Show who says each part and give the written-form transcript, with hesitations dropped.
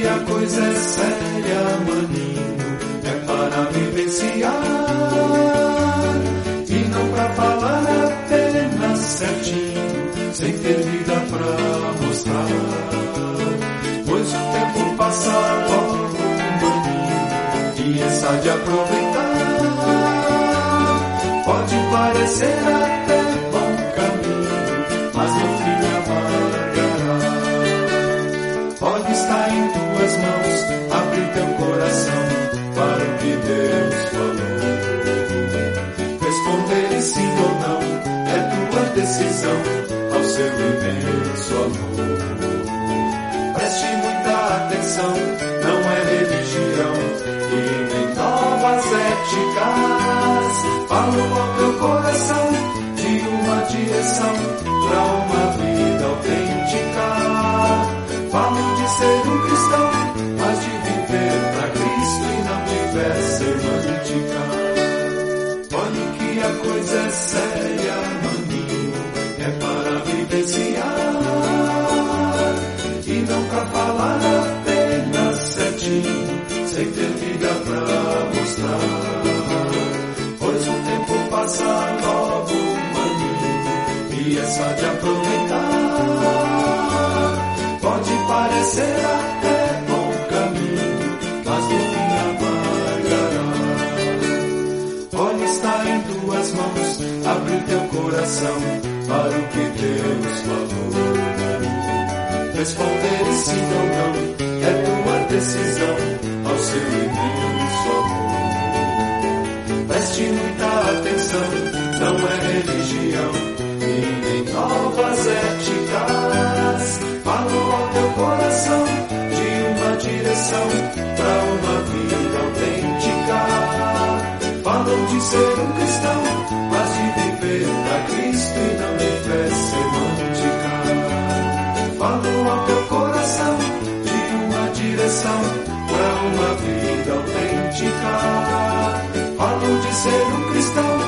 Speaker 1: que a coisa é séria, maninho, é para vivenciar e não pra falar apenas certinho, sem ter vida pra mostrar. Pois o tempo passa logo, maninho, e essa de aproveitar pode parecer até bom caminho, mas no fim amargará. Pode estar em tuas mãos, abre teu coração para o que Deus falou. Responder sim ou não é tua decisão, ao seu imenso amor. Preste muita atenção, não é religião e nem novas éticas. Falo ao teu coração de uma direção para uma vida autêntica. Falo de ser um cristão, mas de viver para Cristo e não viver semântica. Olha que a coisa é séria, maninho, é para vivenciar e não pra falar apenas certinho, sem ter vida pra mostrar. Pois o tempo passa logo, maninho, e é só de aproveitar. Pode parecer até bom caminho, mas no fim amargará. Olha, está em tuas mãos, abre teu coração para o que Deus falou. Responder sim ou não é tua decisão, ao seu imenso amor. Preste muita atenção, não é religião e nem novas éticas. Falo ao teu coração de uma direção para uma vida autêntica. Falam de ser um cristão, mas de viver para Cristo e não viver semântica. Falo ao teu coração de uma direção para uma vida autêntica. Falam de ser um cristão,